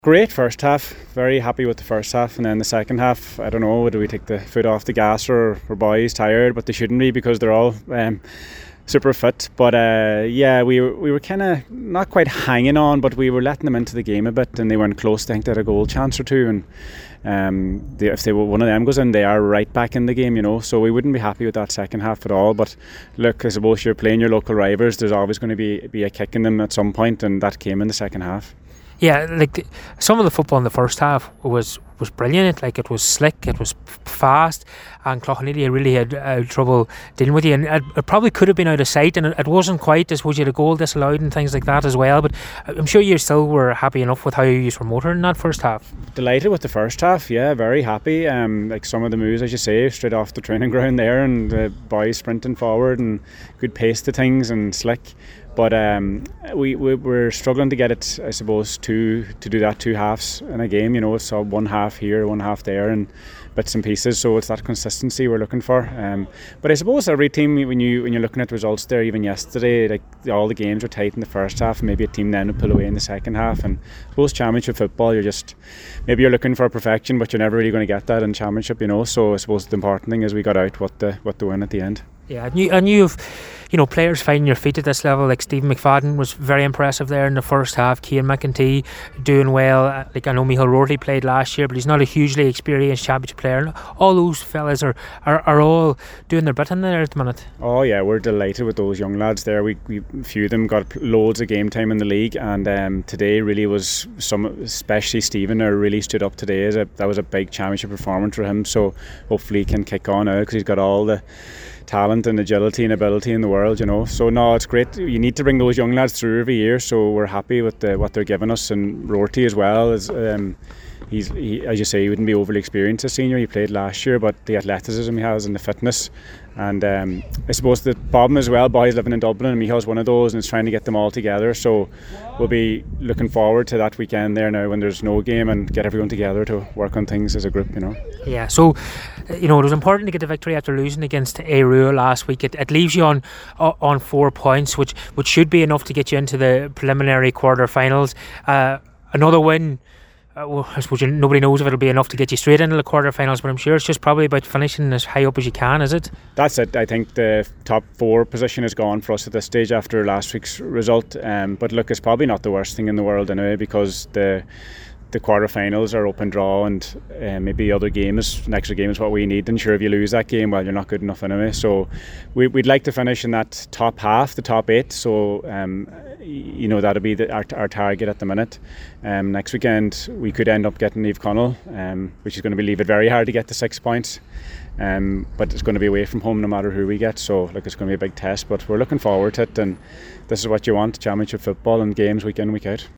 Great first half, very happy with the first half, and then the second half, I don't know, do we take the foot off the gas or are boys tired? But they shouldn't be because they're all super fit. But we were kind of not quite hanging on, but we were letting them into the game a bit, and they weren't close. I think they had a goal chance or two, and if one of them goes in, they are right back in the game, so we wouldn't be happy with that second half at all. But look, I suppose you're playing your local rivals, there's always going to be a kick in them at some point, and that came in the second half. Yeah, some of the football in the first half was brilliant. It was slick, it was fast, and Cloughanity really had trouble dealing with you. And it probably could have been out of sight, and it wasn't quite. I suppose you had a goal disallowed and things like that as well. But I'm sure you still were happy enough with how you were motoring in that first half. Delighted with the first half, yeah, very happy. Some of the moves, as you say, straight off the training ground there, and the boys sprinting forward and good pace to things and slick. But we're struggling to get it, I suppose, to do that two halves in a game. It's one half here, one half there, and bits and pieces. So it's that consistency we're looking for. But I suppose every team, when you're looking at results there, even yesterday, all the games were tight in the first half, and maybe a team then would pull away in the second half. And I suppose Championship football, maybe you're looking for perfection, but you're never really going to get that in Championship. So I suppose the important thing is we got out what the win at the end. Yeah, and you've players finding your feet at this level. Like Stephen McFadden was very impressive there in the first half. Cian McEntee doing well. I know Michael Rorty played last year, but he's not a hugely experienced Championship player. And all those fellas are all doing their bit in there at the minute. Oh yeah, we're delighted with those young lads there. We few of them got loads of game time in the league, and today really was especially Stephen, really stood up today. That was a big Championship performance for him. So hopefully he can kick on now because he's got all the talent and agility and ability in the world, So no, it's great. You need to bring those young lads through every year, so we're happy with what they're giving us. And Rorty as well is he, as you say, he wouldn't be overly experienced as senior. He played last year, but the athleticism he has and the fitness, and I suppose the problem as well, boys living in Dublin, and Michal's one of those, and it's trying to get them all together. So we'll be looking forward to that weekend there now when there's no game, and get everyone together to work on things as a group. Yeah, so it was important to get the victory after losing against Airua last week. It leaves you on 4 points, which should be enough to get you into the preliminary quarter-finals. Another win, I suppose nobody knows if it'll be enough to get you straight into the quarter-finals, but I'm sure it's just probably about finishing as high up as you can, is it? That's it. I think the top 4 position is gone for us at this stage after last week's result. But look, it's probably not the worst thing in the world anyway, because the quarter-finals are open draw, and maybe an extra game is what we need. And sure, if you lose that game, well, you're not good enough anyway. So we'd like to finish in that top half, the top 8. So that'll be our target at the minute. Next weekend we could end up getting Naomh Conaill, which is going to leave it very hard to get the 6 points. But it's going to be away from home no matter who we get. So it's going to be a big test. But we're looking forward to it, and this is what you want: Championship football and games week in, week out.